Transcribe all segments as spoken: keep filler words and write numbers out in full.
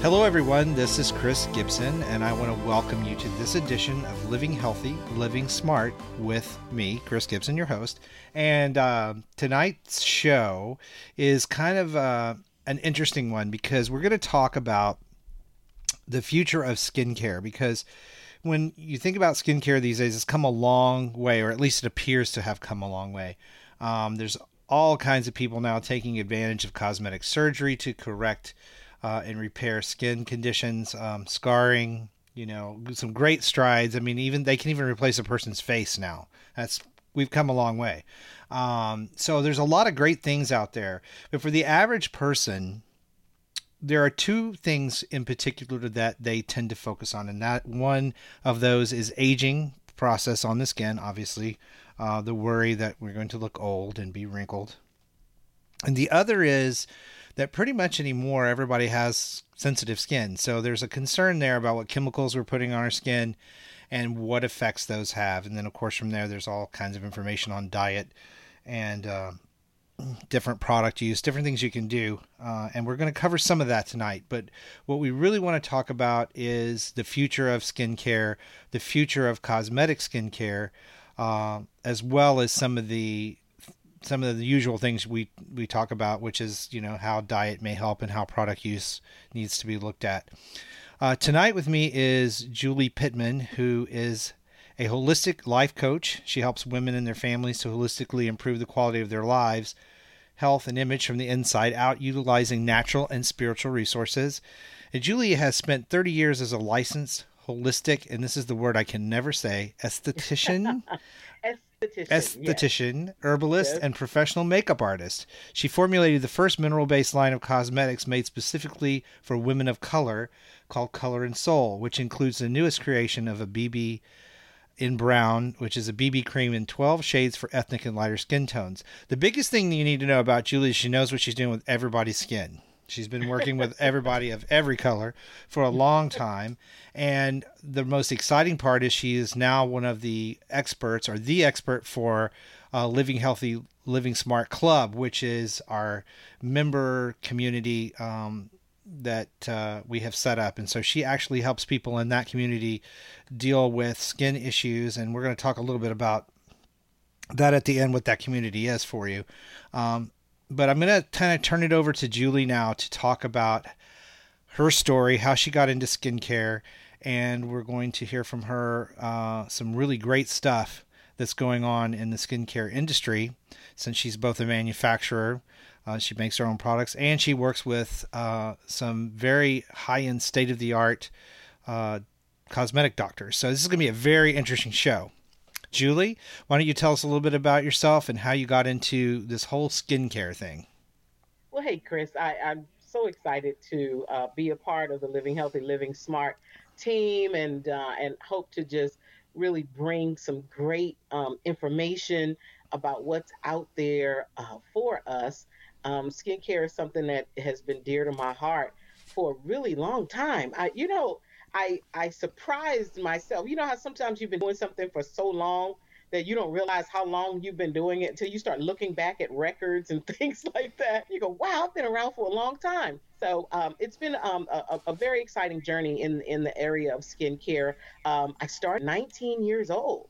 Hello, everyone. This is Chris Gibson, and I want to welcome you to this edition of Living Healthy, Living Smart with me, Chris Gibson, your host. And uh, tonight's show is kind of uh, an interesting one because we're going to talk about the future of skincare. Because when you think about skincare these days, it's come a long way, or at least it appears to have come a long way. Um, there's all kinds of people now taking advantage of cosmetic surgery to correct Uh, and repair skin conditions, um, scarring, you know, some great strides. I mean, even they can even replace a person's face now. That's we've come a long way. Um, so there's a lot of great things out there. But for the average person, there are two things in particular that they tend to focus on. And that one of those is aging process on the skin, obviously, uh, the worry that we're going to look old and be wrinkled. And the other is that pretty much anymore, everybody has sensitive skin. So there's a concern there about what chemicals we're putting on our skin and what effects those have. And then, of course, from there, there's all kinds of information on diet and uh, different product use, different things you can do. Uh, and we're going to cover some of that tonight. But what we really want to talk about is the future of skincare, the future of cosmetic skincare, uh, as well as some of the some of the usual things we, we talk about, which is, you know, how diet may help and how product use needs to be looked at. Uh, tonight with me is Julie Pittman, who is a holistic life coach. She helps women and their families to holistically improve the quality of their lives, health, and image from the inside out, utilizing natural and spiritual resources. And Julie has spent thirty years as a licensed holistic, and this is the word I can never say, esthetician. Esthetician, Esthetician, yes. herbalist, Yes. and professional makeup artist. She formulated the first mineral-based line of cosmetics made specifically for women of color called Color and Soul, which includes the newest creation of a B B in brown, which is a B B cream in twelve shades for ethnic and lighter skin tones. The biggest thing you need to know about Julie is she knows what she's doing with everybody's skin. She's been working with everybody of every color for a long time. And the most exciting part is she is now one of the experts, or the expert for uh, Living Healthy, Living Smart Club, which is our member community um, that uh, we have set up. And so she actually helps people in that community deal with skin issues. And we're going to talk a little bit about that at the end, what that community is for you. Um, But I'm going to kind of turn it over to Julie now to talk about her story, how she got into skincare, and we're going to hear from her uh, some really great stuff that's going on in the skincare industry, since she's both a manufacturer, uh, she makes her own products, and she works with uh, some very high-end, state-of-the-art uh, cosmetic doctors. So this is going to be a very interesting show. Julie, why don't you tell us a little bit about yourself and how you got into this whole skincare thing? Well, hey, Chris, I, I'm so excited to uh, be a part of the Living Healthy, Living Smart team, and uh, and hope to just really bring some great um, information about what's out there uh, for us. Um, skincare is something that has been dear to my heart for a really long time. I, you know, I I surprised myself. You know how sometimes you've been doing something for so long that you don't realize how long you've been doing it until you start looking back at records and things like that. You go, wow, I've been around for a long time. So um, it's been um, a, a very exciting journey in in the area of skincare. Um, I started nineteen years old.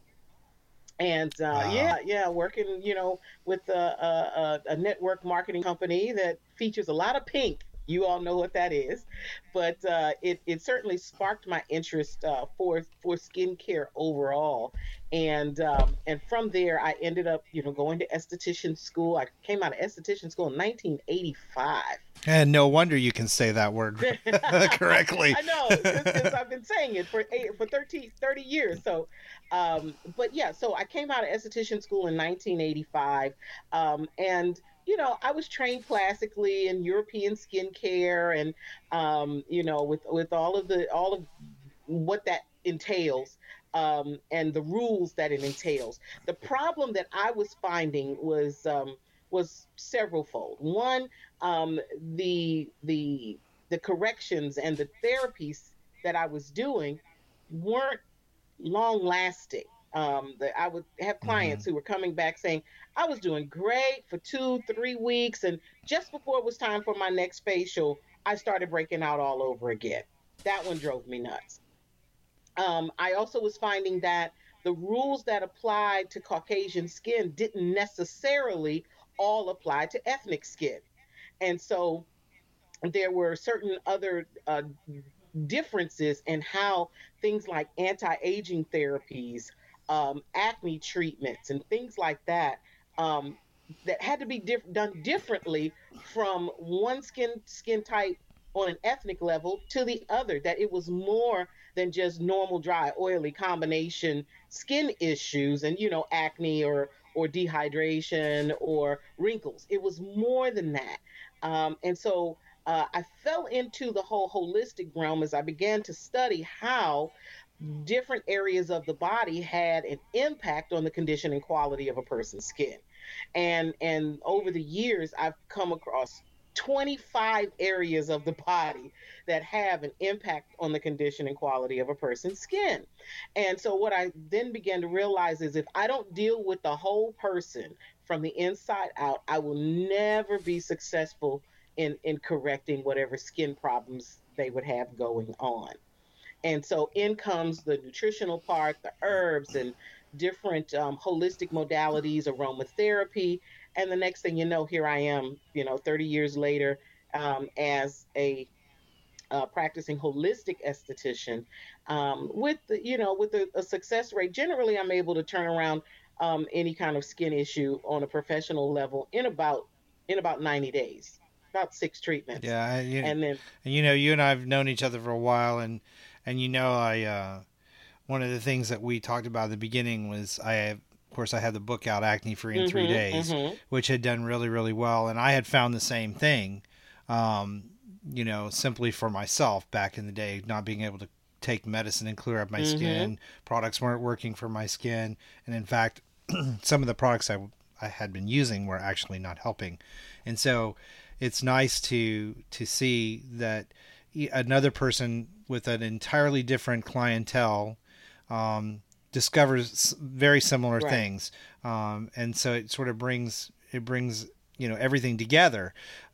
And uh, Wow. yeah, yeah, working, you know, with a, a, a network marketing company that features a lot of pink. You all know what that is, but uh, it it certainly sparked my interest uh, for for skincare overall, and um, and from there I ended up, you know, going to esthetician school. I came out of esthetician school in nineteen eighty-five. And no wonder you can say that word correctly. I know, because I've been saying it for eight, for thirty thirty years. So, um, but yeah, so I came out of esthetician school in nineteen eighty-five. Um, and, you know, I was trained classically in European skincare and, um, you know, with, with all of the, all of what that entails. Um, and the rules that it entails. The problem that I was finding was um, was severalfold. One, um, the the the corrections and the therapies that I was doing weren't long lasting. Um, that I would have hmm clients who were coming back saying, I was doing great for two, three weeks. And just before it was time for my next facial, I started breaking out all over again. That one drove me nuts. Um, I also was finding that the rules that applied to Caucasian skin didn't necessarily all apply to ethnic skin. And so there were certain other uh, differences in how things like anti-aging therapies, um, acne treatments, and things like that um, that had to be diff- done differently from one skin skin type on an ethnic level to the other. That it was more than just normal dry oily combination skin issues and you know acne or or dehydration or wrinkles. It was more than that. Um, and so uh, I fell into the whole holistic realm as I began to study how different areas of the body had an impact on the condition and quality of a person's skin. And and over the years, I've come across twenty-five areas of the body that have an impact on the condition and quality of a person's skin. And so what I then began to realize is if I don't deal with the whole person from the inside out, I will never be successful in in correcting whatever skin problems they would have going on. And so in comes the nutritional part, the herbs and different um, holistic modalities, aromatherapy. And the next thing you know, here I am, you know, thirty years later, um, as a uh, practicing holistic esthetician, um, with the, you know with a, a success rate. Generally, I'm able to turn around um, any kind of skin issue on a professional level in about in about ninety days, about six treatments, Yeah, you, and then and you know, you and I've known each other for a while, and and you know, I uh, one of the things that we talked about at the beginning was I, of course, I had the book out, Acne Free in Three mm-hmm, Days, mm-hmm, which had done really, really well, and I had found the same thing, um, you know, simply for myself back in the day, not being able to take medicine and clear up my mm-hmm. skin. Products weren't working for my skin, and in fact, some of the products I I had been using were actually not helping, and so it's nice to to see that another person with an entirely different clientele um, discovers very similar Right. things, um, and so it sort of brings it brings you know everything together.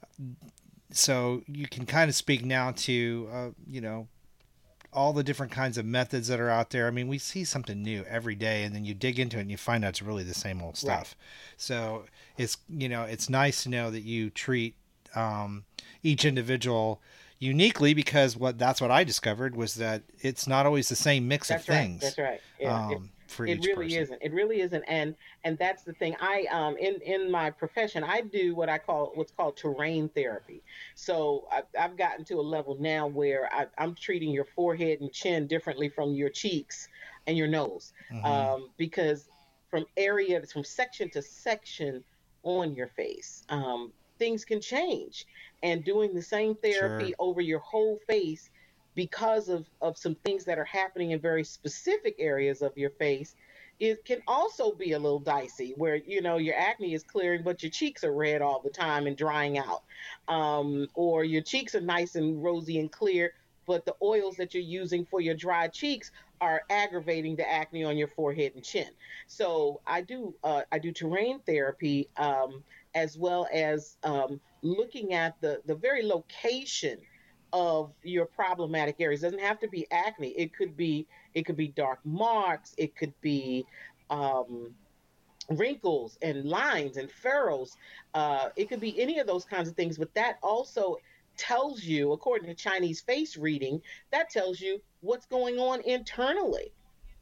So you can kind of speak now to uh, you know all the different kinds of methods that are out there. I mean, we see something new every day, and then you dig into it and you find out it's really the same old Right. stuff. So it's you know it's nice to know that you treat um, each individual uniquely, because what that's what I discovered was that it's not always the same mix of That's right. things That's right. Yeah. It um, for it each really person. isn't. It really isn't. And and that's the thing. I um in in my profession, I do what I call what's called terrain therapy. So I've, I've gotten to a level now where I, I'm treating your forehead and chin differently from your cheeks and your nose, Mm-hmm. um, because from area from section to section on your face, um, things can change. And doing the same Sure. therapy over your whole face because of, of some things that are happening in very specific areas of your face, it can also be a little dicey where you know your acne is clearing but your cheeks are red all the time and drying out, um, or your cheeks are nice and rosy and clear but the oils that you're using for your dry cheeks are aggravating the acne on your forehead and chin. So i do uh, I do terrain therapy, um, as well as um, looking at the the very location of your problematic areas. It doesn't have to be acne. It could be it could be dark marks. It could be um, wrinkles and lines and furrows. Uh, it could be any of those kinds of things. But that also tells you, according to Chinese face reading, that tells you what's going on internally.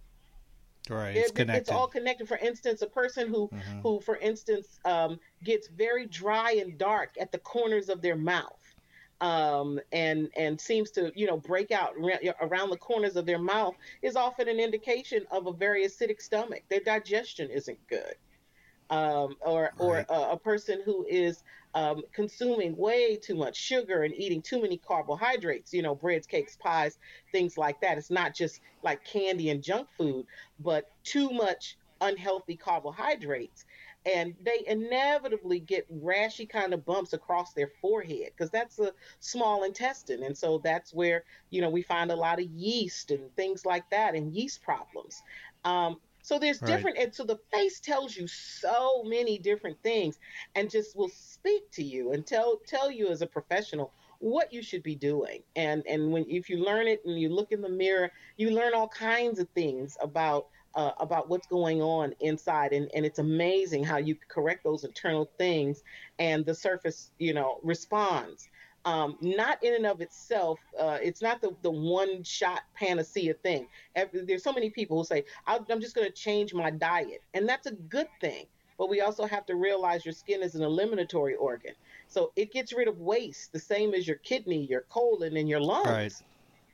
Right. It's It, it's connected. all connected. For instance, a person who Mm-hmm. who for instance um, gets very dry and dark at the corners of their mouth, um, and and seems to you know break out around the corners of their mouth, is often an indication of a very acidic stomach. Their digestion isn't good. Um, or or Right. a, a person who is um, consuming way too much sugar and eating too many carbohydrates, you know, breads, cakes, pies, things like that. It's not just like candy and junk food, but too much unhealthy carbohydrates. And they inevitably get rashy kind of bumps across their forehead because that's a small intestine. And so that's where, you know, we find a lot of yeast and things like that and yeast problems. Um, so there's Right. different, and so the face tells you so many different things, and just will speak to you and tell tell you as a professional what you should be doing. And and when if you learn it and you look in the mirror, you learn all kinds of things about uh, about what's going on inside. And, and it's amazing how you correct those internal things and the surface, you know, responds. Um, not in and of itself, uh, it's not the, the one shot panacea thing. Every, there's so many people who say, I'm just going to change my diet. And that's a good thing. But we also have to realize your skin is an eliminatory organ. So it gets rid of waste, the same as your kidney, your colon, and your Right. lungs.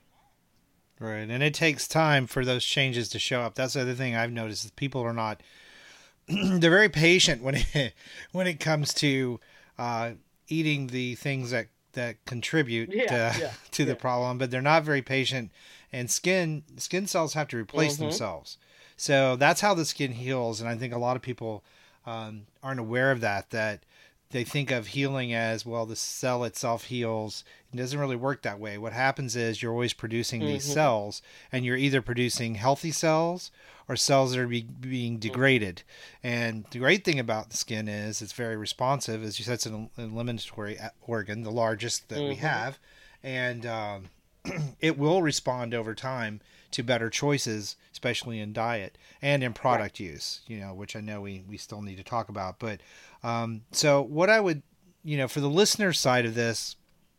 Right. And it takes time for those changes to show up. That's the other thing I've noticed is people are not they're very patient when it when it comes to uh, eating the things that that contribute Yeah, to, yeah, to the yeah. problem, but they're not very patient. And skin skin cells have to replace Mm-hmm. themselves, so that's how the skin heals. And I think a lot of people um, aren't aware of that. That they think of healing as, well, the cell itself heals. It doesn't really work that way. What happens is you're always producing these Mm-hmm. cells, and you're either producing healthy cells or cells that are be, being degraded. And the great thing about the skin is it's very responsive. As you said, it's an eliminatory organ, the largest that we Mm-hmm. have. And um, it will respond over time to better choices, especially in diet and in Right. product use, you know, which I know we, we still need to talk about. But um, so what I would, you know, for the listener side of this,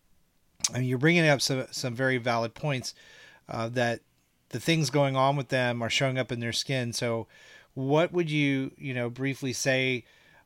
I mean, you're bringing up some, some very valid points uh, that the things going on with them are showing up in their skin. So what would you, you know, briefly say,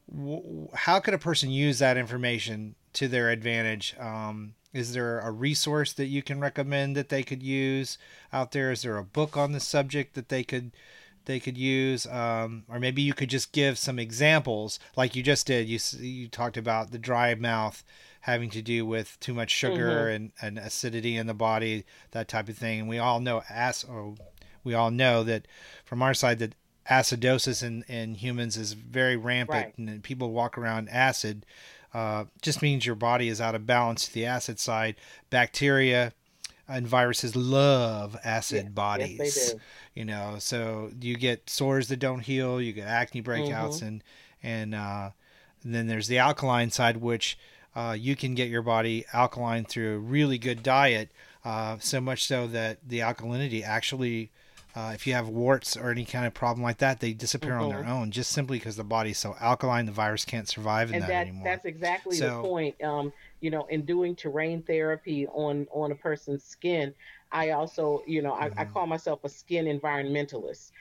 wh- how could a person use that information to their advantage? Um, is there a resource that you can recommend that they could use out there? Is there a book on the subject that they could they could use, um, or maybe you could just give some examples, like you just did. You you talked about the dry mouth having to do with too much sugar Mm-hmm. and, and acidity in the body, that type of thing. And we all know as or we all know that from our side that acidosis in, in humans is very rampant, Right. and people walk around acid. Uh, just means your body is out of balance to the acid side. Bacteria and viruses love Yes. acid Yes, they bodies, do. you know. So you get sores that don't heal, you get acne Mm-hmm. breakouts, and and, uh, and then there's the alkaline side, which uh, you can get your body alkaline through a really good diet. Uh, so much so that the alkalinity actually, uh, if you have warts or any kind of problem like that, they disappear on Mm-hmm. their own, just simply because the body's so alkaline, the virus can't survive in And that that anymore. that's exactly the So, point. Um, you know, in doing terrain therapy on on a person's skin, I also, you know, I, I mhm, call myself a skin environmentalist.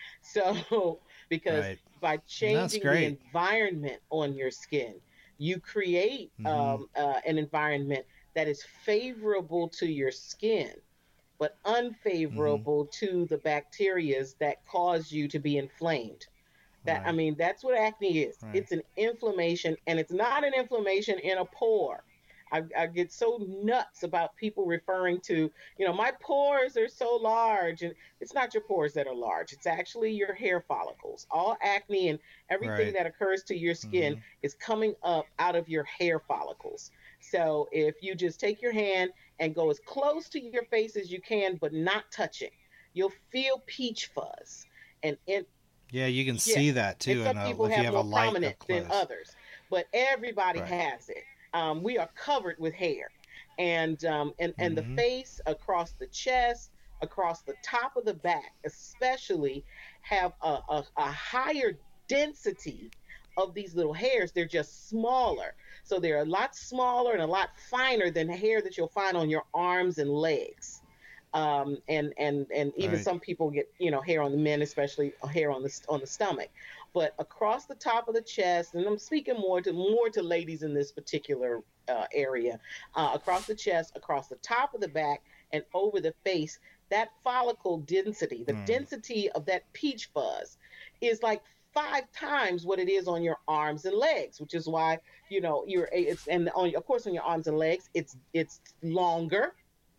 So because right, by and that's changing the great. environment on your skin, you create Hmm. um, uh, an environment that is favorable to your skin, but Hmm. unfavorable to the bacterias that cause you to be inflamed. That I Right, mean, that's what acne is. right, It's an inflammation, and it's not an inflammation in a pore. I, I get so nuts about people referring to, you know, my pores are so large, and it's not your pores that are large. It's actually your hair follicles. All acne and everything right. that occurs to your skin Hmm. is coming up out of your hair follicles. So if you just take your hand and go as close to your face as you can, but not touching, you'll feel peach fuzz. And in, Yeah, you can yeah. see that And too, some in a, people if you have have a more light prominent up than close. others, but everybody Right. has it. Um, we are covered with hair, and um, and and the Hmm. face, across the chest, across the top of the back, especially, have a, a, a higher density of these little hairs. They're just smaller, so they're a lot smaller and a lot finer than the hair that you'll find on your arms and legs. Um, and and and even Right. some people get, you know, hair on the men, especially hair on the on the stomach, but across the top of the chest. And I'm speaking more to more to ladies in this particular uh, area, uh, across the chest, across the top of the back, and over the face. That follicle density, the Mm. density of that peach fuzz, is like five times what it is on your arms and legs, which is why, you know, you're it's and on of course on your arms and legs it's it's longer,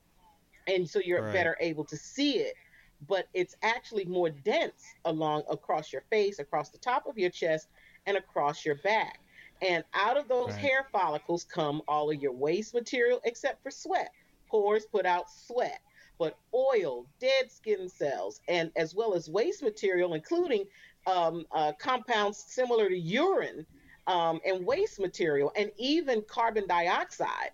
and so you're Right. better able to see it, but it's actually more dense along across your face, across the top of your chest, and across your back. And out of those Right. hair follicles come all of your waste material except for sweat. Pores put out sweat, but oil, dead skin cells, and as well as waste material, including um, uh, compounds similar to urine, um, and waste material, and even carbon dioxide,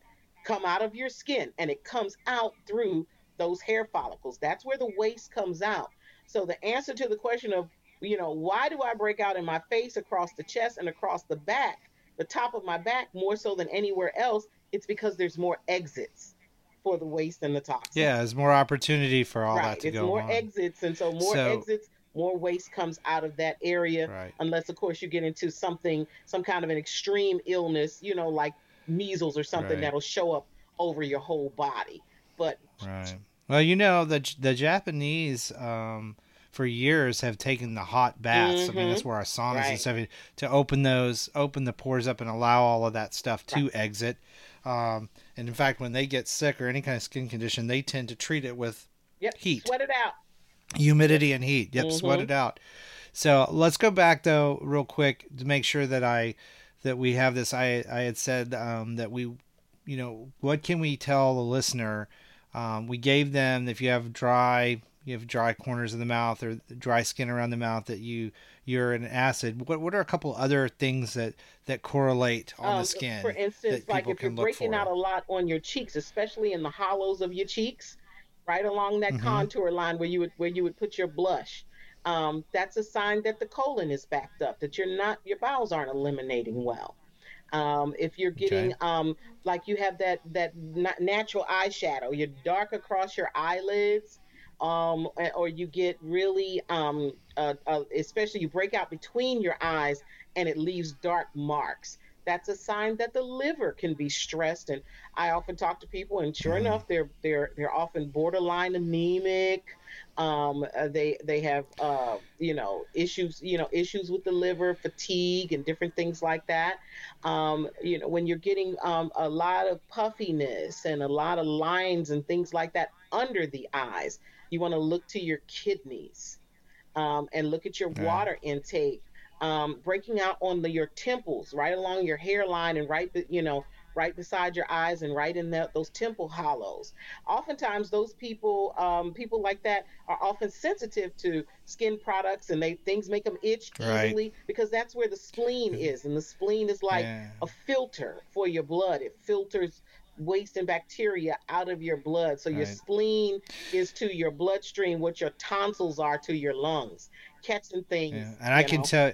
come out of your skin, and it comes out through those hair follicles. That's where the waste comes out. So the answer to the question of, you know, why do I break out in my face, across the chest, and across the back, the top of my back, more so than anywhere else? It's because there's more exits for the waste and the Yeah, toxins. there's more opportunity for all that Right. to It's go more on. exits. And so more So, exits, more waste comes out of that area, right, unless, of course, you get into something, some kind of an extreme illness, you know, like measles or something right, that'll show up over your whole body. But, right. Well, you know, the the Japanese um, for years have taken the hot baths. I mean, mm-hmm, that's where our saunas and right, stuff to open those, open the pores up, and allow all of that stuff right. to exit. Um, and in fact, when they get sick or any kind of skin condition, they tend to treat it with Yep. heat, Sweat it out. Yep. humidity, and heat. Yep, sweat Mm-hmm. it out. So let's go back though, real quick, to make sure that I that we have this. I I had said um, that we, you know, what can we tell the listener? Um, we gave them, if you have dry, you have dry corners of the mouth or dry skin around the mouth, that you you're an acid. What what are a couple other things that that correlate on the Um, for skin instance, that like people if you're can look breaking out for? a lot on your cheeks, especially in the hollows of your cheeks, right along that Mm-hmm. contour line where you would where you would put your blush, um, that's a sign that the colon is backed up, that you're not your bowels aren't eliminating well. Um, if you're Okay. getting um, like you have that that natural eyeshadow, you're dark across your eyelids, um, or you get really um, uh, uh, especially you break out between your eyes and it leaves dark marks. That's a sign that the liver can be stressed. And I often talk to people, and sure Mm, enough, they're they're they're often borderline anemic. Um, uh, they they have uh, you know issues you know issues with the liver, fatigue, and different things like that. Um, you know, when you're getting um, a lot of puffiness and a lot of lines and things like that under the eyes, you want to look to your kidneys, um, and look at your yeah. water intake, um, breaking out on the, your temples, right along your hairline, and right, you know, right beside your eyes, and right in the, those temple hollows. Oftentimes, those people, um, people like that, are often sensitive to skin products, and they things make them itch Right. easily because that's where the spleen is, and the spleen is like Yeah. a filter for your blood. It filters waste and bacteria out of your blood. So your Right. spleen is to your bloodstream what your tonsils are to your lungs, catching Yeah. things, And I you can know. tell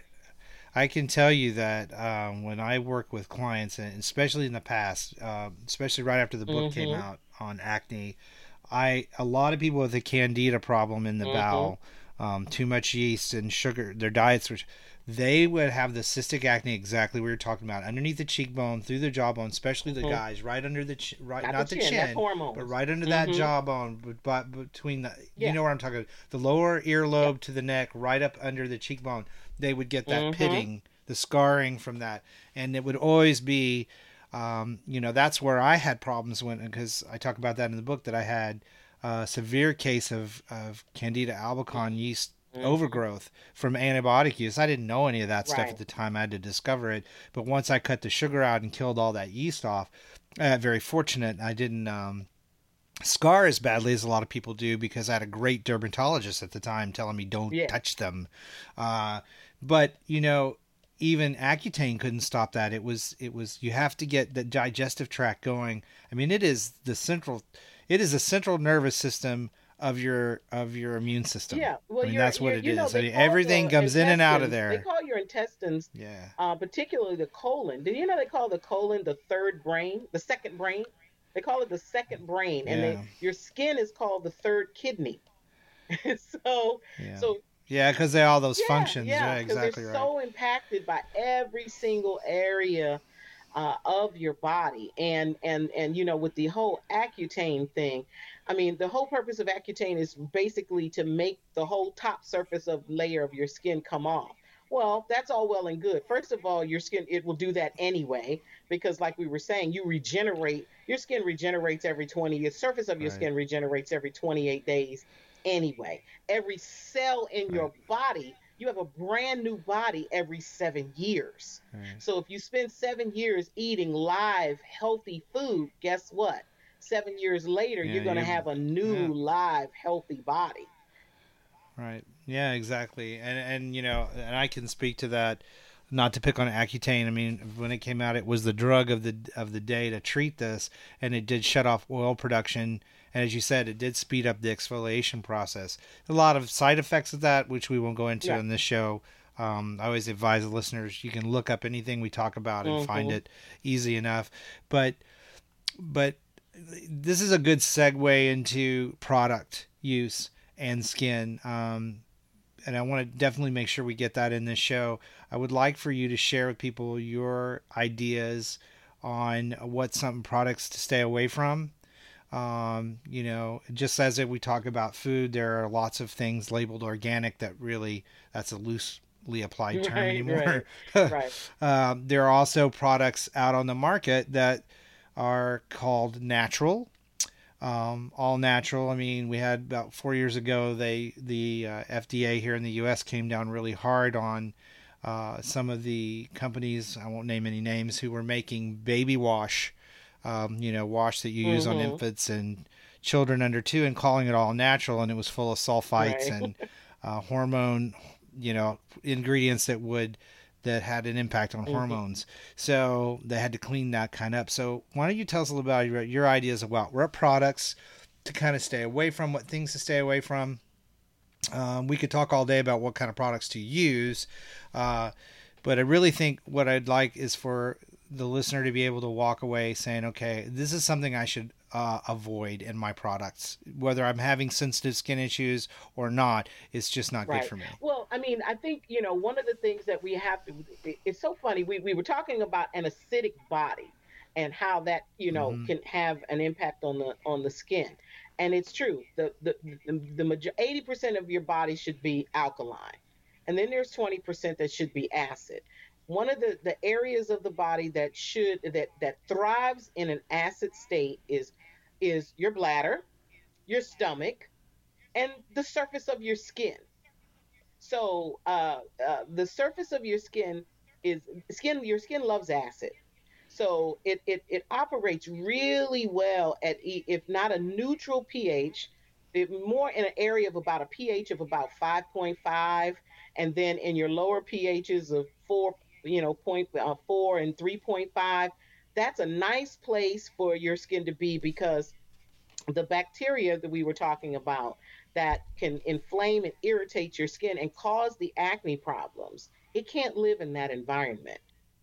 I can tell you that um, when I work with clients, and especially in the past, uh, especially right after the book came Mm-hmm. out on acne, I a lot of people with a candida problem in the Mm-hmm. bowel, um, too much yeast and sugar, their diets, which they would have the cystic acne exactly what you're talking about, underneath the cheekbone, through the jawbone, especially the Mm-hmm. guys right under the ch- right, Not the not the chin, that's chin, but hormones. right under that Mm-hmm. jawbone, but, but between the, you Yeah. know what I'm talking about, the lower Yeah. earlobe to the neck, right up under the cheekbone, they would get that Mm-hmm. pitting, the scarring from that, and it would always be, um, you know, that's where I had problems when, because I talk about that in the book, that I had a severe case of of Candida albicans yeast Mm-hmm. overgrowth from antibiotic use. I didn't know any of that stuff Right. at the time. I had to discover it, but once I cut the sugar out and killed all that yeast off, uh, very fortunate. I didn't um, scar as badly as a lot of people do because I had a great dermatologist at the time telling me don't Yeah. touch them. Uh, but you know, even Accutane couldn't stop that. It was it was you have to get the digestive tract going. I mean, it is the central, it is the central nervous system of your of your immune system. Yeah. Well, I mean, you're that's what you're it you know is. I they mean, call everything the comes in and out of intestines. They there. call your intestines, Yeah. uh, particularly the colon. Do you know they call the colon the third brain, the second brain? They call it the second brain, and they Yeah. your skin is called the third kidney. so Yeah. so Yeah, because they all those yeah, functions. yeah, Yeah, because they're exactly right. so impacted by every single area uh, of your body, and and and you know, with the whole Accutane thing, I mean, the whole purpose of Accutane is basically to make the whole top surface of layer of your skin come off. Well, that's all well and good. First of all, your skin, it will do that anyway, because like we were saying, you regenerate, your skin regenerates every twenty, the surface of your Right. skin regenerates every twenty-eight days anyway. Every cell in Right. your body, you have a brand new body every seven years. Right. So if you spend seven years eating live, healthy food, guess what? Seven years later, you're Yeah. going to You. have a new, Yeah. live, healthy body. Right. Yeah, exactly. And and you know, and I can speak to that not to pick on Accutane. I mean, when it came out, it was the drug of the of the day to treat this, and it did shut off oil production. And as you said, it did speed up the exfoliation process. A lot of side effects of that, which we won't go into Yeah. in this show. Um, I always advise the listeners, you can look up anything we talk about and Mm-hmm. find it easy enough. But but this is a good segue into product use and skin. Um, and I want to definitely make sure we get that in this show. I would like for you to share with people your ideas on what some products to stay away from. Um, you know, just as if we talk about food, there are lots of things labeled organic that really, that's a loosely applied term Right, anymore. right, right. um, there are also products out on the market that are called natural, um, all natural. I mean, we had about four years ago, they the uh, F D A here in the U S came down really hard on uh, some of the companies, I won't name any names, who were making baby wash, um, you know, wash that you use on Mm-hmm. infants and children under two, and calling it all natural, and it was full of sulfites Right. and uh, hormone, you know, ingredients that would that had an impact on Mm-hmm. hormones. So they had to clean that kind of up. So why don't you tell us a little about your, your ideas about what products to kind of stay away from, what things to stay away from. Um, we could talk all day about what kind of products to use, uh, but I really think what I'd like is for the listener to be able to walk away saying, okay, this is something I should uh, avoid in my products, whether I'm having sensitive skin issues or not. It's just not good Right. for me. Well, I mean, I think, you know, one of the things that we have to, it- it's so funny. We, we were talking about an acidic body and how that, you know, Mm-hmm. can have an impact on the on the skin. And it's true. The the the, the major, eighty percent of your body should be alkaline. And then there's twenty percent that should be acid. One of the, the areas of the body that should that that thrives in an acid state is is your bladder, your stomach, and the surface of your skin. So uh, uh, the surface of your skin is skin. Your skin loves acid, so it it, it operates really well at e- if not a neutral pH, it more in an area of about a pH of about five point five, and then in your lower pHs of four, you know, point uh, four and three point five. That's a nice place for your skin to be because the bacteria that we were talking about that can inflame and irritate your skin and cause the acne problems, it can't live in that environment.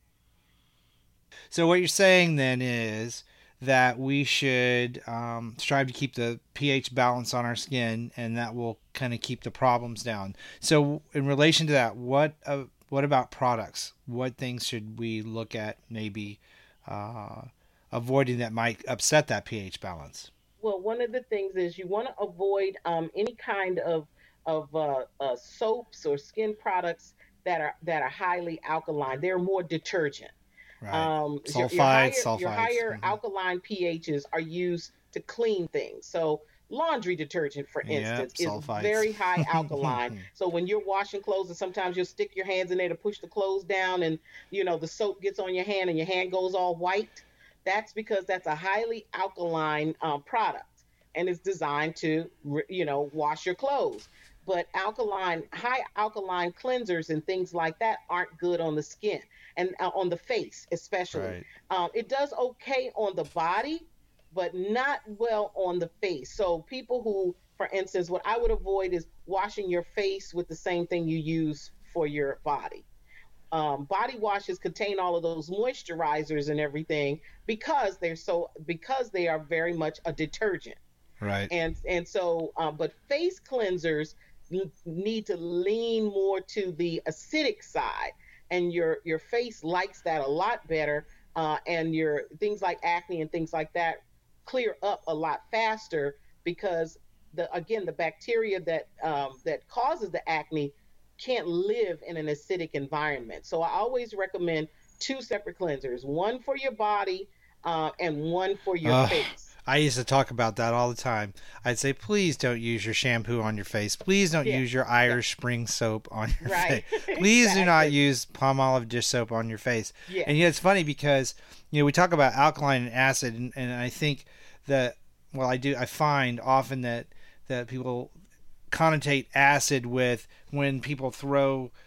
So what you're saying then is that we should um, strive to keep the pH balance on our skin, and that will kind of keep the problems down. So in relation to that, what uh, what about products? What things should we look at maybe uh, avoiding that might upset that pH balance? Well, one of the things is you want to avoid um, any kind of of uh, uh, soaps or skin products that are that are highly alkaline. They're more detergent. Right. Um, your, your Sulfides, higher your sulfides. higher Hmm. alkaline pHs are used to clean things. So laundry detergent, for Yep, instance, is sulfides. very high alkaline. So when you're washing clothes, and sometimes you'll stick your hands in there to push the clothes down, and you know the soap gets on your hand, and your hand goes all white. That's because that's a highly alkaline um, product, and it's designed to you know wash your clothes. But alkaline, high alkaline cleansers and things like that aren't good on the skin and uh, on the face, especially. Right. Um, it does okay on the body, but not well on the face. So people who, for instance, what I would avoid is washing your face with the same thing you use for your body. Um, body washes contain all of those moisturizers and everything because they're so because they are very much a detergent. Right. And and so um, but face cleansers n- need to lean more to the acidic side, and your your face likes that a lot better, uh, and your things like acne and things like that clear up a lot faster because the again the bacteria that um, that causes the acne can't live in an acidic environment. So I always recommend two separate cleansers, one for your body uh, and one for your Uh, face. I used to talk about that all the time. I'd say, please don't use your shampoo on your face. Please don't Yeah, use your yeah, Irish Spring soap on your face. right, Please do not exactly. use palm olive dish soap on your face. Yes. And yet it's funny because, you know, we talk about alkaline and acid, and, and I think that, well, I do, I find often that, that people connotate acid with when people throw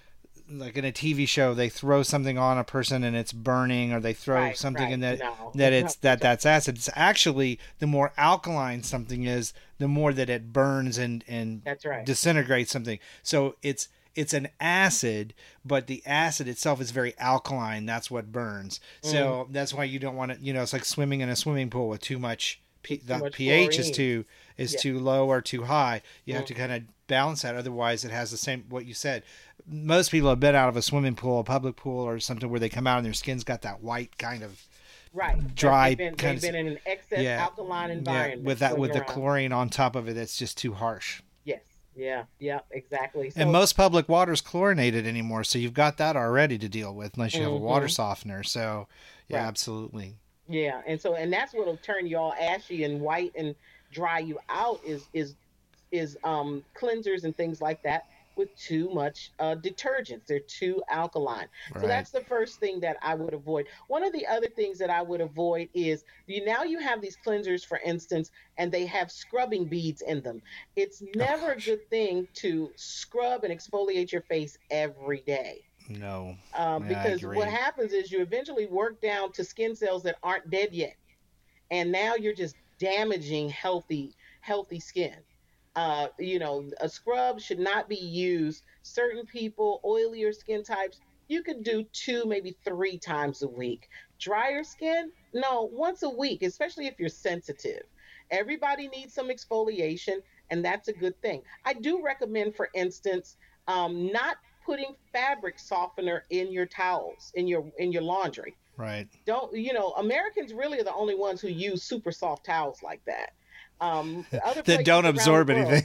like in a T V show, they throw something on a person and it's burning, or they throw Right, something right. in that No, that it's it's not. that that's acid. It's actually the more alkaline something is, the more that it burns and and That's right. disintegrates something. So it's it's an acid, but the acid itself is very alkaline. That's what burns. So Mm, that's why you don't want to. You know, it's like swimming in a swimming pool with too much. P, with too the much pH is chlorine. too is Yeah. too low or too high. You have Mm, to kind of balance that. Otherwise, it has the same what you said. Most people have been out of a swimming pool, a public pool, or something where they come out and their skin's got that white kind of right. That dry they've been kind they've of been in an excess yeah alkaline yeah with environment that swimming with the around. chlorine on top of it. It's just too harsh. Yes. Yeah. Yeah. Exactly. And So. most public water is chlorinated anymore, so you've got that already to deal with, unless you have a water Hmm. softener. So yeah, Right. absolutely. Yeah. And so and that's what'll turn you all ashy and white and dry you out is is is um, cleansers and things like that with too much uh, detergents. They're too alkaline. So Right. that's the first thing that I would avoid. One of the other things that I would avoid is you now you have these cleansers, for instance, and they have scrubbing beads in them. It's Oh never a gosh, good thing to scrub and exfoliate your face every day. no. Um, Yeah, I because what agree. happens is you eventually work down to skin cells that aren't dead yet, and now you're just damaging healthy healthy skin. Uh, you know, a scrub should not be used. Certain people, oilier skin types, you could do two, maybe three times a week. Drier skin, no, once a week, especially if you're sensitive. Everybody needs some exfoliation, and that's a good thing. I do recommend, for instance, um, not putting fabric softener in your towels in your in your laundry. Right. Don't you know, Americans really are the only ones who use super soft towels like that. Um, other That don't places around the absorb world, anything.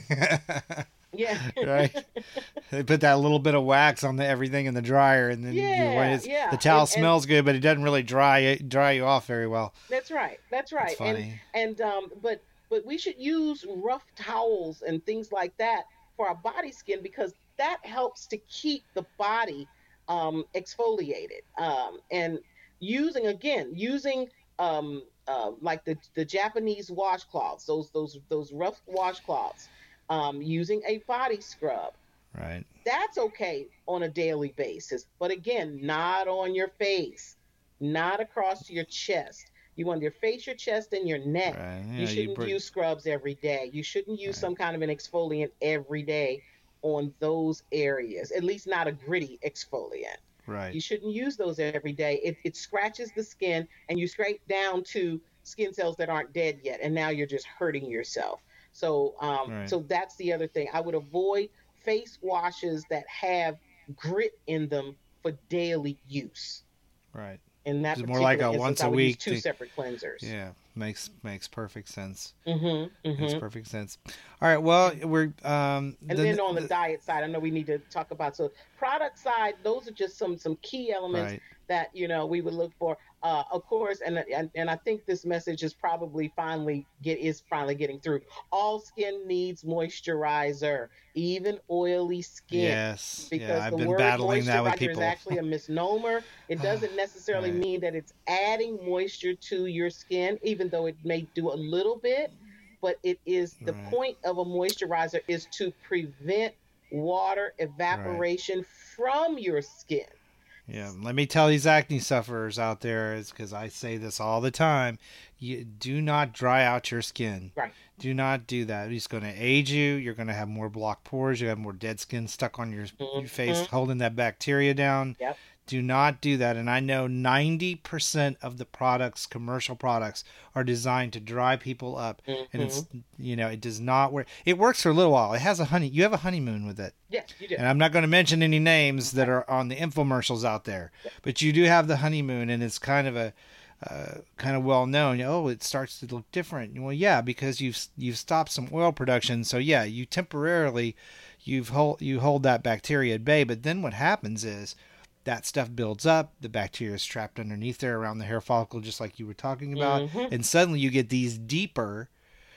yeah, Right. They put that little bit of wax on the everything in the dryer, and then you when yeah, it's the yeah, towel and and smells good, but it doesn't really dry it dry you off very well. that's right, that's That's right, and funny. and um, but but we should use rough towels and things like that for our body skin because that helps to keep the body um, exfoliated. Um, and using again, using um, uh, like the the Japanese washcloths, those those those rough washcloths, um, using a body scrub. Right. That's okay on a daily basis. But again, not on your face, not across your chest. You want your face, your chest, and your neck. Right. You Yeah. You shouldn't bring. use scrubs every day. You shouldn't use Right. some kind of an exfoliant every day on those areas, at least not a gritty exfoliant. Right. You shouldn't use those every day. It, it scratches the skin and you scrape down to skin cells that aren't dead yet. And now you're just hurting yourself. So, um, Right. so that's the other thing. I would avoid face washes that have grit in them for daily use. Right. In that It's more like particular a instance, once I a would use week two thing. separate cleansers. Yeah. Makes makes perfect sense. Mm-hmm. Makes Mm-hmm. perfect sense. All right. Well, we're um And then the, on the the diet side, I know we need to talk about so product side. Those are just some some key elements right. that you know we would look for. Uh, of course, and, and and I think this message is probably finally get is finally getting through. All skin needs moisturizer, even oily skin, Yes. Yeah. because I've the been word battling that with moisturizer is people. actually a misnomer. It doesn't necessarily Right. mean that it's adding moisture to your skin, even though it may do a little bit. But it is the Right. point of a moisturizer is to prevent water Right. evaporation from your skin. Yeah, let me tell these acne sufferers out there, is because I say this all the time. You do not dry out your skin. Right. Do not do that. It's going to age you. You're going to have more blocked pores. You have more dead skin stuck on your, your face, Mm-hmm. holding that bacteria down. Yep. Do not do that. And I know ninety percent of the products, commercial products, are designed to dry people up. And Mm-hmm. it's, you know, it does not work. It works for a little while. It has a honey. You have a honeymoon with it. Yes, you do. And I'm not going to mention any names that Right. are on the infomercials out there, Yep. but you do have the honeymoon, and it's kind of a uh, kind of well known. Oh, it starts to look different. Well, yeah, because you've you've stopped some oil production, so yeah, you temporarily you've hold you hold that bacteria at bay. But then what happens is that stuff builds up. The bacteria is trapped underneath there around the hair follicle, just like you were talking about, Mm-hmm. and suddenly you get these deeper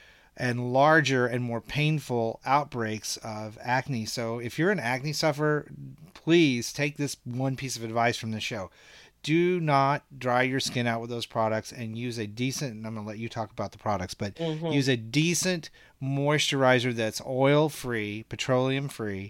and larger and more painful outbreaks of acne. So if you're an acne sufferer, please take this one piece of advice from the show. Do not dry your skin out with those products, and use a decent, and I'm going to let you talk about the products, but Mm-hmm. use a decent moisturizer that's oil free, petroleum free.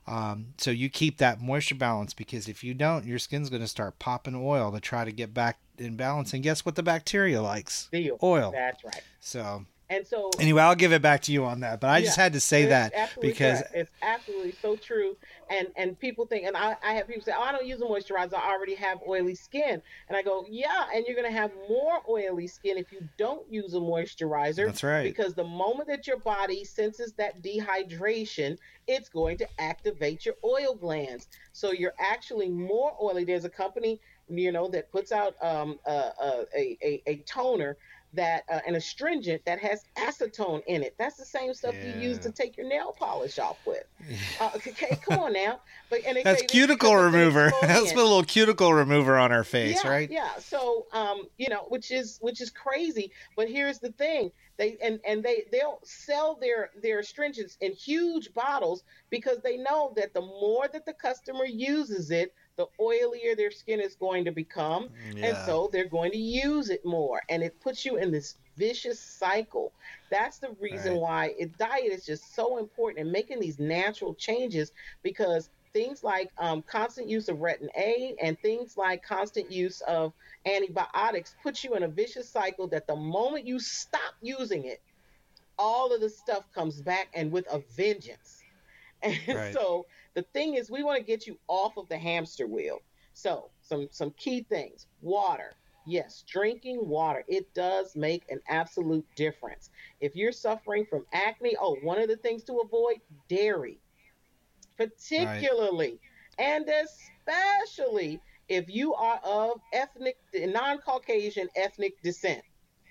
Um, so you keep that moisture balance, because if you don't, your skin's going to start popping oil to try to get back in balance. And guess what the bacteria likes? Deal. Oil. That's right. So and so anyway, I'll give it back to you on that. But I yeah, just had to say that because correct. It's absolutely so true. And and people think, and I, I have people say, oh, I don't use a moisturizer, I already have oily skin. And I go, yeah, and you're going to have more oily skin if you don't use a moisturizer. That's right. Because the moment that your body senses that dehydration, it's going to activate your oil glands. So you're actually more oily. There's a company, you know, that puts out um, uh, uh, a, a, a toner that uh, an astringent that has acetone in it. That's the same stuff yeah. you use to take your nail polish off with. Uh, okay, come on now. But and they that's say cuticle remover. Let's put a little cuticle remover on our face, yeah, right? Yeah. So, um, you know, which is which is crazy. But here's the thing: they and and they they'll sell their their astringents in huge bottles because they know that the more that the customer uses it, the oilier their skin is going to become. Yeah. And so they're going to use it more. And it puts you in this vicious cycle. That's the reason right. why it, diet is just so important in making these natural changes, because things like um, constant use of retin A and things like constant use of antibiotics put you in a vicious cycle that the moment you stop using it, all of the stuff comes back and with a vengeance. And right. so the thing is, we want to get you off of the hamster wheel. So some some key things: water. Yes, drinking water. It does make an absolute difference. If you're suffering from acne, oh, one of the things to avoid: dairy, particularly right. and especially if you are of ethnic, non-Caucasian ethnic descent.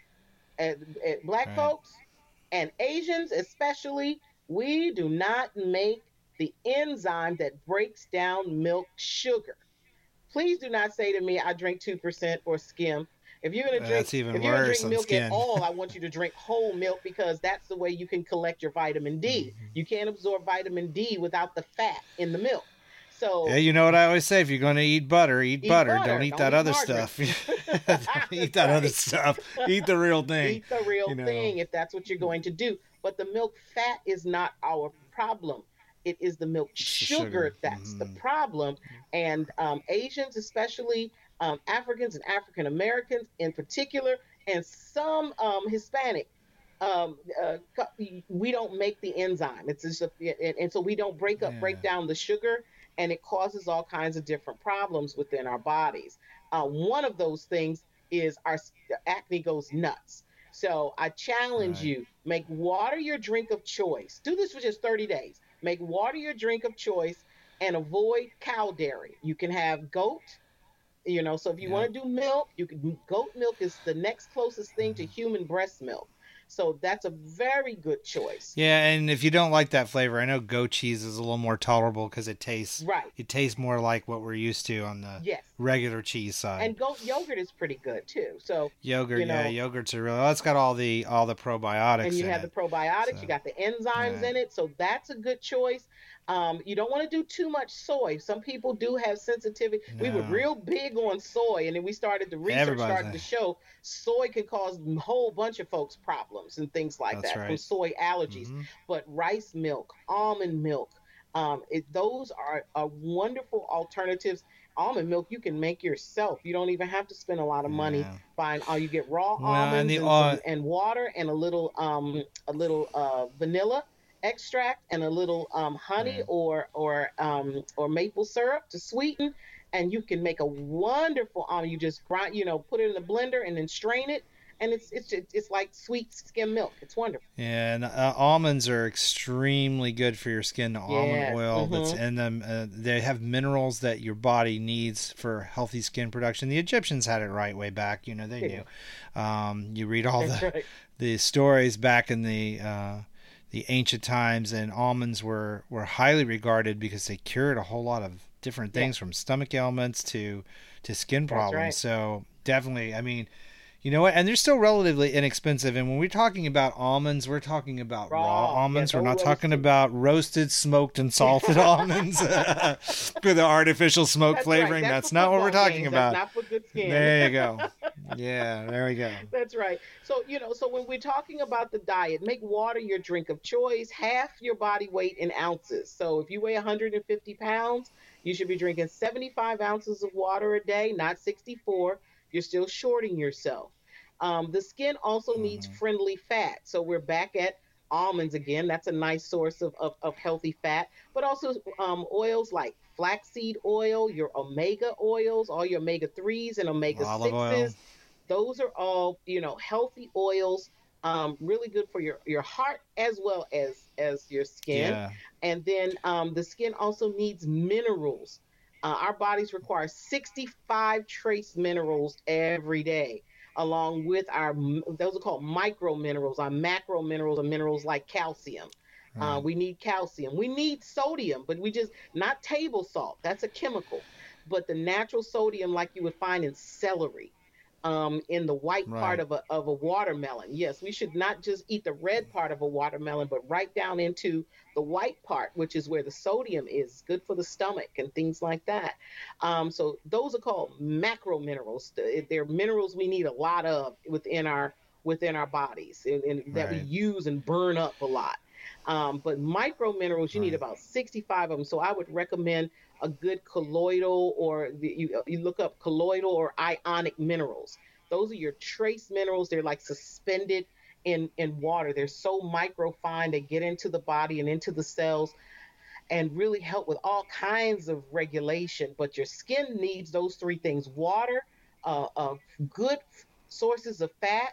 Uh, uh, black right. folks and Asians especially, we do not make the enzyme that breaks down milk sugar. Please do not say to me, I drink two percent or skim. If you're going to drink, that's even if you're gonna worse drink milk skin. at all, I want you to drink whole milk, because that's the way you can collect your vitamin D. Mm-hmm. You can't absorb vitamin D without the fat in the milk. So yeah, you know what I always say: if you're going to eat butter, eat, eat butter. butter. Don't eat don't that eat other margarine. stuff. Don't eat that right. other stuff. Eat the real thing. Eat the real you know. thing if that's what you're going to do. But the milk fat is not our problem. It is the milk sugar, sugar that's mm. the problem. And um, Asians, especially um, Africans and African Americans in particular, and some um, Hispanic, um, uh, we don't make the enzyme. It's just a, and, and so we don't break up, yeah. break down the sugar, and it causes all kinds of different problems within our bodies. Uh, one of those things is our acne goes nuts. So I challenge right. you, make water your drink of choice. Do this for just thirty days. Make water your drink of choice and avoid cow dairy. You can have goat, you know, so if you yeah. want to do milk, you can, goat milk is the next closest thing to human breast milk. So that's a very good choice. Yeah, and if you don't like that flavor, I know goat cheese is a little more tolerable because it tastes right. It tastes more like what we're used to on the yes. regular cheese side. And goat yogurt is pretty good too. So yogurt, you know, yeah, yogurts are really. Well, it's got all the all the probiotics. And you in have it, the probiotics. so. You got the enzymes yeah. in it. So that's a good choice. Um, you don't want to do too much soy. Some people do have sensitivity. No. We were real big on soy, and then we started the research Everybody's started to show soy can cause a whole bunch of folks problems and things like That's that right. from soy allergies. Mm-hmm. But rice milk, almond milk, um, it, those are, are wonderful alternatives. Almond milk you can make yourself. You don't even have to spend a lot of money yeah. buying. Uh, you get raw well, almonds and, the, and, uh, and water and a little um, a little uh, vanilla extract and a little um, honey yeah. or or um, or maple syrup to sweeten, and you can make a wonderful almond. You just grind, you know, put it in the blender and then strain it, and it's it's it's like sweet skim milk. It's wonderful. Yeah, and uh, almonds are extremely good for your skin. The almond yes. oil mm-hmm. that's in them, uh, they have minerals that your body needs for healthy skin production. The Egyptians had it right way back. You know, they yeah. knew. Um, you read all that's the right. the stories back in the. Uh, the ancient times, and almonds were, were highly regarded because they cured a whole lot of different things yeah. from stomach ailments to, to skin problems. Right. So definitely, I mean, you know what? And they're still relatively inexpensive. And when we're talking about almonds, we're talking about raw, raw almonds. Yeah, we're not roasted. talking about roasted, smoked, and salted almonds with the artificial smoke That's flavoring. Right. That's, That's not what we're talking games. about. That's not for good skin. There you go. Yeah, there we go. That's right. So, you know, so when we're talking about the diet, make water your drink of choice, half your body weight in ounces. So if you weigh one hundred fifty pounds, you should be drinking seventy-five ounces of water a day, not sixty-four. You're still shorting yourself. Um, the skin also needs Hmm. friendly fat. So we're back at almonds again. That's a nice source of, of, of healthy fat, but also um, oils like flaxseed oil, your omega oils, all your omega threes and omega Olive oil. sixes. Those are all, you know, healthy oils, um, really good for your your heart as well as as your skin. Yeah. And then um, the skin also needs minerals. Uh, our bodies require sixty-five trace minerals every day, along with our those are called micro minerals. Our macro minerals are minerals like calcium. Uh, Right. we need calcium. We need sodium, but we just not table salt. That's a chemical, but the natural sodium like you would find in celery, um, in the white part Right. of a of a watermelon. Yes, we should not just eat the red part of a watermelon, but right down into the white part, which is where the sodium is good for the stomach and things like that. Um, so those are called macro minerals. They're minerals we need a lot of within our within our bodies, and, and that we Right. use and burn up a lot. Um, but micro minerals, you need Right. about sixty-five of them. So I would recommend a good colloidal, or the, you, you look up colloidal or ionic minerals. Those are your trace minerals. They're like suspended in, in water. They're so microfine. They get into the body and into the cells and really help with all kinds of regulation. But your skin needs those three things: water, uh, uh, good sources of fat,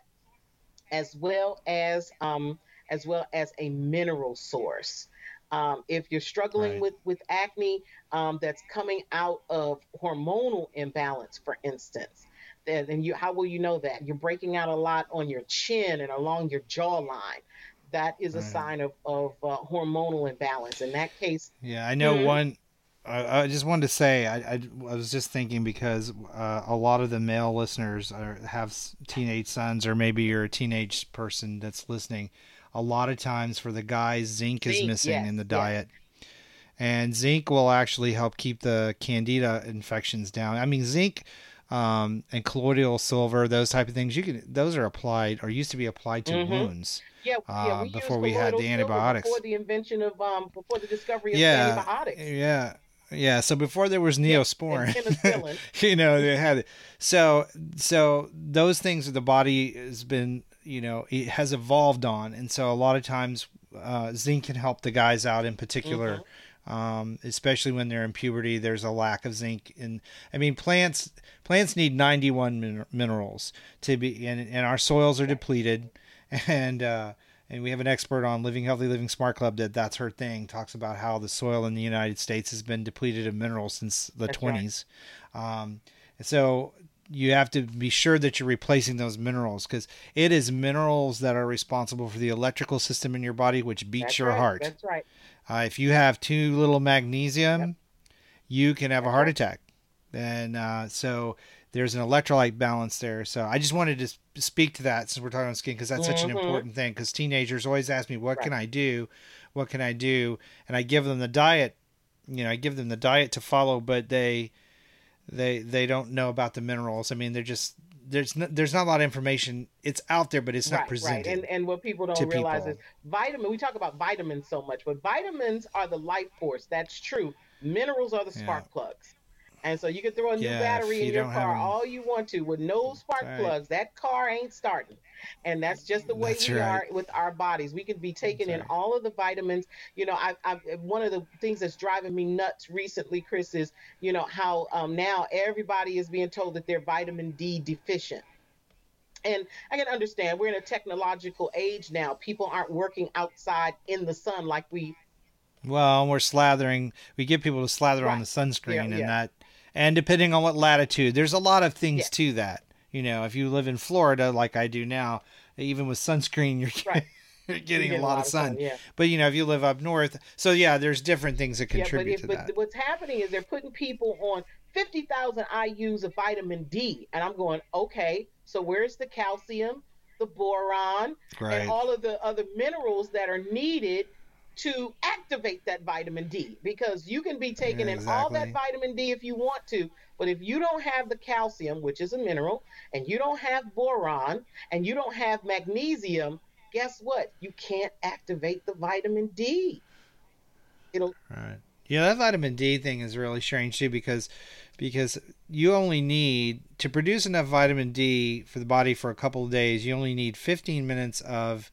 as well as um, as well as a mineral source. Um, if you're struggling Right. with with acne, um, that's coming out of hormonal imbalance, for instance, then, then you how will you know that you're breaking out a lot on your chin and along your jawline? That is a Right. sign of of uh, hormonal imbalance. In that case, Yeah, I know hmm, one. I, I just wanted to say, I, I, I was just thinking because uh, a lot of the male listeners are, have s- teenage sons, or maybe you're a teenage person that's listening. A lot of times for the guys, zinc is zinc, missing in yes, the yes, diet. And zinc will actually help keep the candida infections down. I mean, zinc um, and colloidal silver, those type of things, you can those are applied or used to be applied to hmm, wounds yeah, yeah. uh, We use before we had colloidal the silver before antibiotics. the invention of um before the discovery of Yeah, antibiotics yeah, yeah. So before there was Yep, and Neosporin, penicillin. you know, they had it. So so those things that the body has been, you know, it has evolved on, and so a lot of times uh, zinc can help the guys out in particular. Hmm. Um, especially when they're in puberty, there's a lack of zinc. In, I mean, plants plants need ninety-one min- minerals to be, and, and our soils are Right. depleted, and uh, and we have an expert on Living Healthy, Living Smart Club that that's her thing. Talks about how the soil in the United States has been depleted of minerals since the That's right. twenties. Um, so you have to be sure that you're replacing those minerals because it is minerals that are responsible for the electrical system in your body, which beats That's your right. heart. That's right. Uh, if you have too little Yep. magnesium, you can have a That's heart right. attack. And uh, so there's an electrolyte balance there. So I just wanted to speak to that since we're talking about skin because that's such an Hmm. important thing. Because teenagers always ask me, "What Right. can I do? What can I do?" And I give them the diet. You know, I give them the diet to follow, but they they they don't know about the minerals. I mean, they're just there's no, there's not a lot of information. It's out there, but it's not Right. Right. And presented and what people to don't realize is people. vitamin. We talk about vitamins so much, but vitamins are the life force. That's true. Minerals are the Yeah, spark plugs. And so you can throw a new yeah. If battery in you your don't have car them, all you want to with no spark right. plugs. That car ain't starting. And that's just the way That's we right. are with our bodies. We can be taking That's in right. all of the vitamins. You know, I, I one of the things that's driving me nuts recently, Chris, is you know how um, now everybody is being told that they're vitamin D deficient. And I can understand we're in a technological age now. People aren't working outside in the sun like we. Well, we're slathering. We get people to slather on the Right. Yeah, sunscreen, and yeah, that, and depending on what latitude, there's a lot of things yes, to that. You know, if you live in Florida like I do now, even with sunscreen, you're right. you're You're getting a getting a lot lot of of sun. sun. Yeah. But you know, if you live up north, so yeah, there's different things that Yeah, but contribute if to but that. what's happening is they're putting people on fifty thousand I U's of vitamin D, and I'm going, okay, so where's the calcium, the boron, and Right. all of the other minerals that are needed to activate that vitamin D, because you can be taking in all that Exactly. vitamin D if you want to, but if you don't have the calcium, which is a mineral, and you don't have boron, and you don't have magnesium, guess what? You can't activate the vitamin D. It'll Right. Yeah, that vitamin D thing is really strange too because because you only need to produce enough vitamin D for the body for a couple of days. You only need fifteen minutes of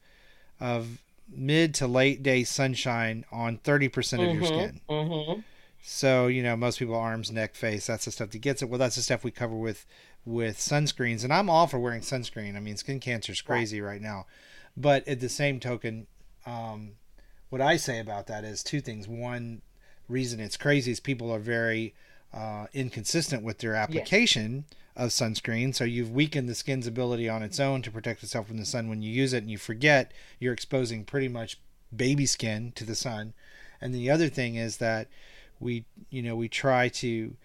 of mid to late day sunshine on thirty percent of your mm-hmm, skin. mm-hmm. So, you know, most people arms, neck, face, that's the stuff that gets it. Well, that's the stuff we cover with with sunscreens, and I'm all for wearing sunscreen. I mean, skin cancer is Right. crazy right now. But at the same token, um, what I say about that is two things. One reason it's crazy is people are very uh, inconsistent with their Yes. application of sunscreen. So you've weakened the skin's ability on its own to protect itself from the sun when you use it, and you forget you're exposing pretty much baby skin to the sun. And the other thing is that we, you know, we try to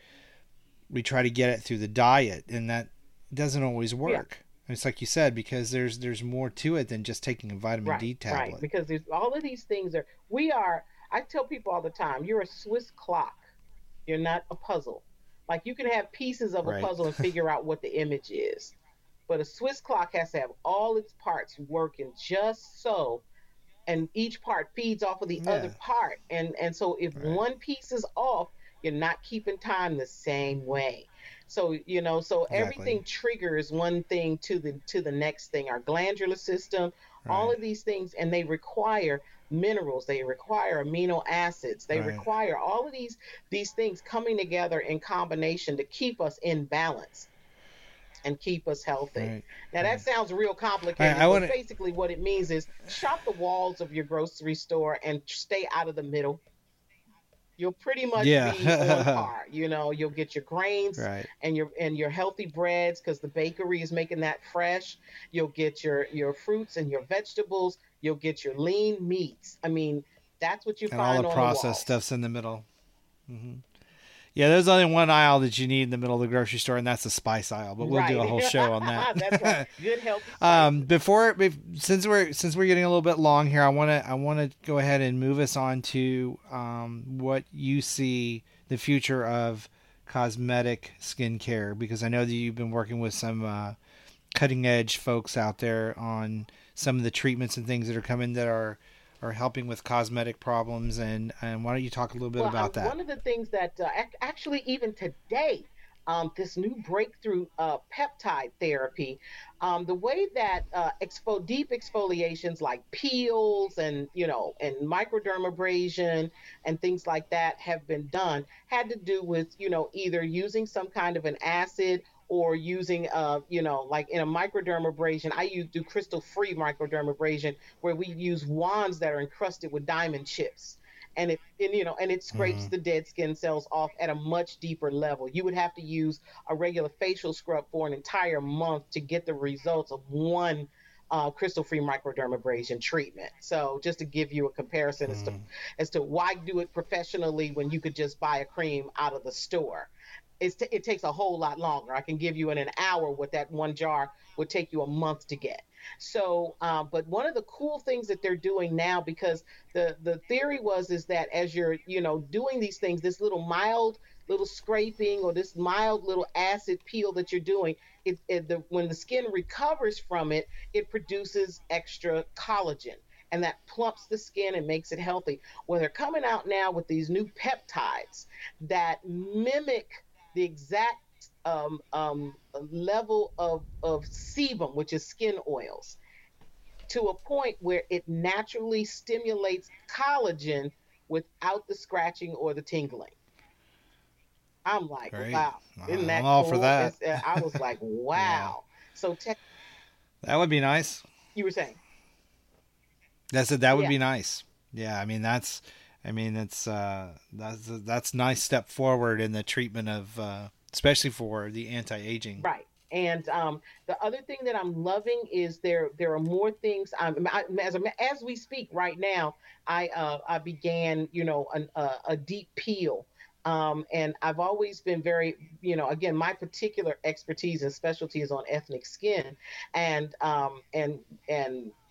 we try to get it through the diet, and that doesn't always Yeah. work. It's like you said, because there's there's more to it than just taking a vitamin Right. D Right. tablet. Because there's all of these things are we are. I tell people all the time, you're a Swiss clock. You're not a puzzle. Like you can have pieces of a Right. puzzle and figure out what the image is. But a Swiss clock has to have all its parts working just so, and each part feeds off of the other Yeah. part. And and so if Right. one piece is off, you're not keeping time the same way. So you know, so Exactly. everything triggers one thing to the to the next thing. Our glandular system, all Right. of these things, and they require minerals, they require amino acids, they Right. require all of these these things coming together in combination to keep us in balance and keep us healthy. Right. Now, that Right. sounds real I, I complicated, want but to. basically, what it means is shop the walls of your grocery store and stay out of the middle. You'll pretty much be on Yeah. par. You know, you'll get your grains Right. and your and your healthy breads because the bakery is making that fresh. You'll get your your fruits and your vegetables. You'll get your lean meats. I mean, that's what you And all the find on the processed walls. stuff's in the middle. Hmm. Yeah, there's only one aisle that you need in the middle of the grocery store, and that's the spice aisle. But we'll do a Right. whole show on That's right. that. Good healthy um, spices. before, since we're since we're getting a little bit long here, I want to I want to go ahead and move us on to um, what you see the future of cosmetic skincare, because I know that you've been working with some uh, cutting edge folks out there on some of the treatments and things that are coming that are are helping with cosmetic problems. And and why don't you talk a little bit Well, about um, that? one of the things that uh, ac- actually even today, um, this new breakthrough uh, peptide therapy, um, the way that uh, expo deep exfoliations like peels and you know and microdermabrasion and things like that have been done had to do with you know either using some kind of an acid or using uh you know like in a microdermabrasion I use do crystal free microdermabrasion where we use wands that are encrusted with diamond chips, and it and, you know and it scrapes Hmm. the dead skin cells off at a much deeper level. You would have to use a regular facial scrub for an entire month to get the results of one uh, crystal free microdermabrasion treatment. So just to give you a comparison as to Hmm. as to why do it professionally when you could just buy a cream out of the store. It's t- it takes a whole lot longer. I can give you in an hour what that one jar would take you a month to get. So, um, but one of the cool things that they're doing now, because the the theory was is that as you're you know doing these things, this little mild little scraping or this mild little acid peel that you're doing, it, it the when the skin recovers from it, it produces extra collagen. And that plumps the skin and makes it healthy. Well, they're coming out now with these new peptides that mimic the exact um, um, level of, of sebum, which is skin oils, to a point where it naturally stimulates collagen without the scratching or the tingling. I'm like, Great. wow, isn't I'm that all for cool? that. It's, uh, I was like, Yeah. wow. So, tech, That would be nice. you were saying, That's it. That would yeah, be nice. Yeah, I mean that's, I mean it's uh, that's that's a nice step forward in the treatment of, uh, especially for the anti-aging. right. And um, the other thing that I'm loving is there there are more things. Um, I, as as we speak right now, I uh, I began you know an, a, a deep peel. Um, and I've always been very, you know, again, my particular expertise and specialty is on ethnic skin, and um, and and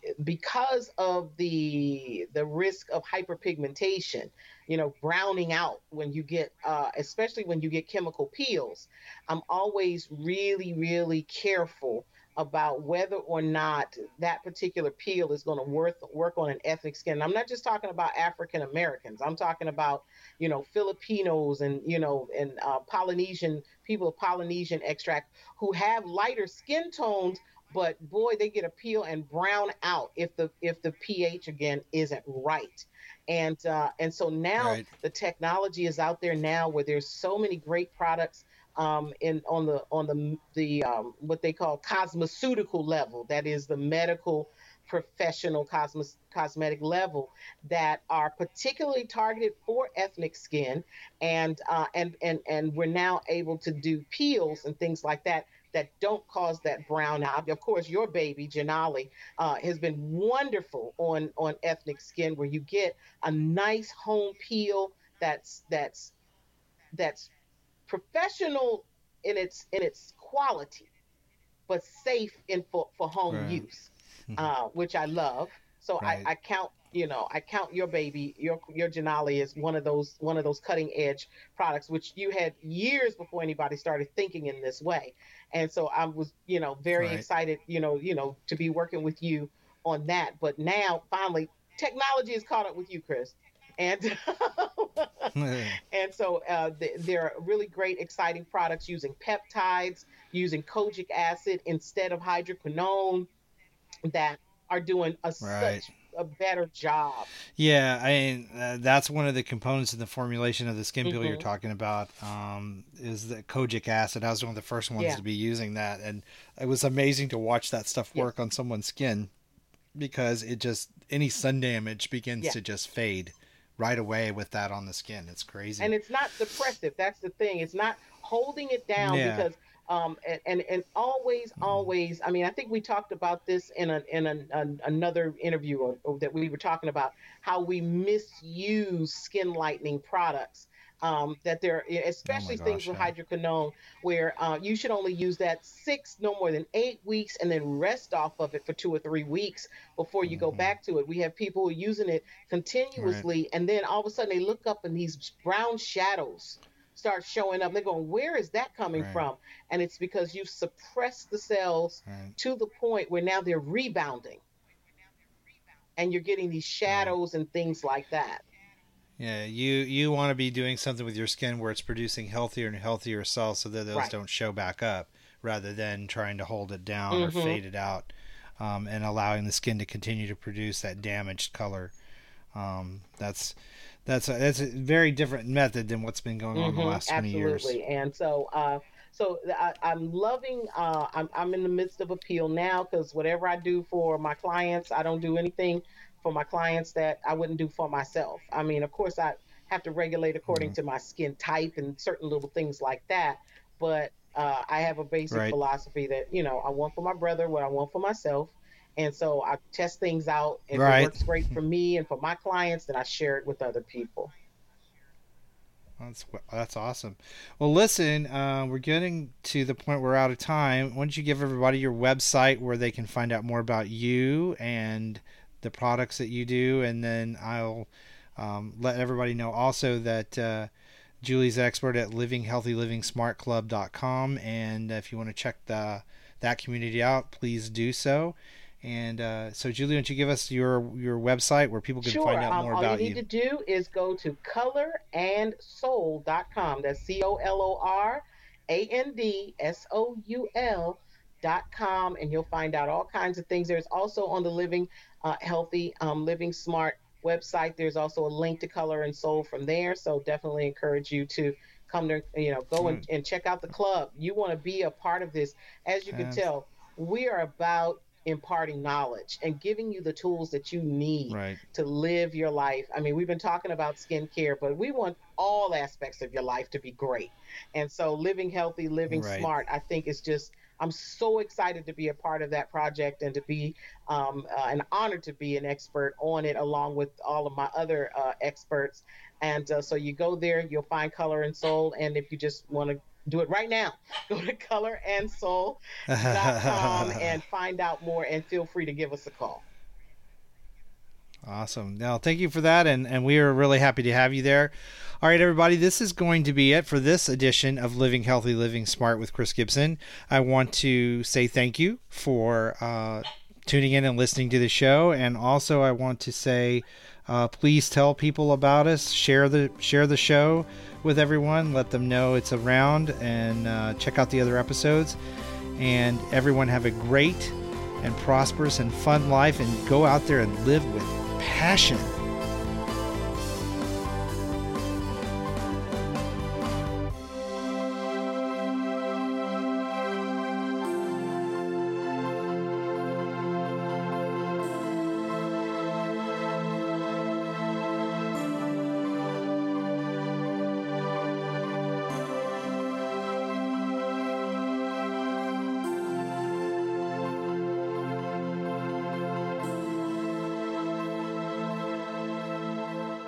because of the the risk of hyperpigmentation, you know, browning out when you get, uh, especially when you get chemical peels. I'm always really, really careful about whether or not that particular peel is going to work work on an ethnic skin. And I'm not just talking about African Americans. I'm talking about, you know, Filipinos and, you know, and uh, Polynesian people of Polynesian extract who have lighter skin tones, but boy, they get a peel and brown out if the if the pH again isn't right. And uh, and so now Right. the technology is out there now where there's so many great products, um, in on the on the the um, what they call cosmeceutical level, that is the medical professional cosmos, cosmetic level, that are particularly targeted for ethnic skin, and uh, and and and we're now able to do peels and things like that that don't cause that brown out. Of course, your baby Janali uh, has been wonderful on on ethnic skin, where you get a nice home peel that's that's that's professional in its in its quality, but safe in for, for home Right. use, uh, which I love. So I, Right. I count, you know, I count your baby, your your Janali as one of those one of those cutting edge products, which you had years before anybody started thinking in this way. And so I was, you know, very Right. excited, you know, you know, to be working with you on that. But now finally technology has caught up with you, Chris. And and so uh, th- there are really great, exciting products using peptides, using kojic acid instead of hydroquinone, that are doing a Right. such a better job. Yeah, I mean uh, that's one of the components in the formulation of the skin peel you're Hmm. talking about, um, is the kojic acid. I was one of the first ones Yeah. to be using that, and it was amazing to watch that stuff Yes. work on someone's skin because it just any sun damage begins Yeah. to just fade right away with that on the skin. It's And crazy. it's not suppressive. That's the thing. It's not holding it down, Yeah. because um and and, and always, always, I mean, I think we talked about this in a in a, an another interview, or, or that we were talking about how we misuse skin lightening products. Um, that there, Oh my especially things gosh. with Yeah. hydroquinone, where uh, you should only use that six, no more than eight weeks, and then rest off of it for two or three weeks before you go Hmm. back to it. We have people who are using it Right. continuously, and then all of a sudden they look up and these brown shadows start showing up. They're going, where is that coming Right. from? And it's because you've suppressed the cells Right. to the point where now they're rebounding, and you're getting these Right. shadows and things like that. Yeah, you you want to be doing something with your skin where it's producing healthier and healthier cells so that those Right. don't show back up, rather than trying to hold it down or Mm-hmm. fade it out, um, and allowing the skin to continue to produce that damaged color. Um, that's that's a, that's a very different method than what's been going on the Mm-hmm. last twenty years. Absolutely. And so, uh, so I, I'm loving. Uh, I'm I'm in the midst of appeal now, because whatever I do for my clients, I don't do anything for my clients that I wouldn't do for myself. I mean, of course, I have to regulate according Mm. to my skin type and certain little things like that. But uh, I have a basic Right. philosophy that, you know, I want for my brother what I want for myself. And so I test things out. If it Right. works great for me and for my clients, then I share it with other people. That's that's awesome. Well, listen, uh, we're getting to the point where we're out of time. Why don't you give everybody your website where they can find out more about you and the products that you do, and then I'll um, let everybody know also that uh, Julie's expert at living healthy living smart club dot com, and if you want to check the that community out, please do so. And uh, so, Julie, why don't you give us your your website where people can find Sure. out Um, more all you about need you? to do is go to color and soul dot com. That's C O L O R A N D S O U L dot com, and you'll find out all kinds of things. There's also on the Living uh, Healthy, um, Living Smart website, there's also a link to Color and Soul from there. So definitely encourage you to come to, you know, go and, Right. and check out the club. You want to be a part of this. As you can And, tell, we are about imparting knowledge and giving you the tools that you need right. to live your life. I mean, we've been talking about skincare, but we want all aspects of your life to be great. And so, living healthy, living Right. smart, I think is just, I'm so excited to be a part of that project, and to be um, uh, an honor to be an expert on it along with all of my other uh, experts. And uh, so, you go there, you'll find Color and Soul. And if you just want to do it right now, go to color and soul dot com and find out more, and feel free to give us a call. Awesome. Now, thank you for that, and, and we are really happy to have you there. All right, everybody, this is going to be it for this edition of Living Healthy, Living Smart with Chris Gibson. I want to say thank you for uh, tuning in and listening to the show, and also I want to say uh, please tell people about us, share the share the show with everyone, let them know it's around, and uh, check out the other episodes. And everyone have a great and prosperous and fun life, and go out there and live with passion.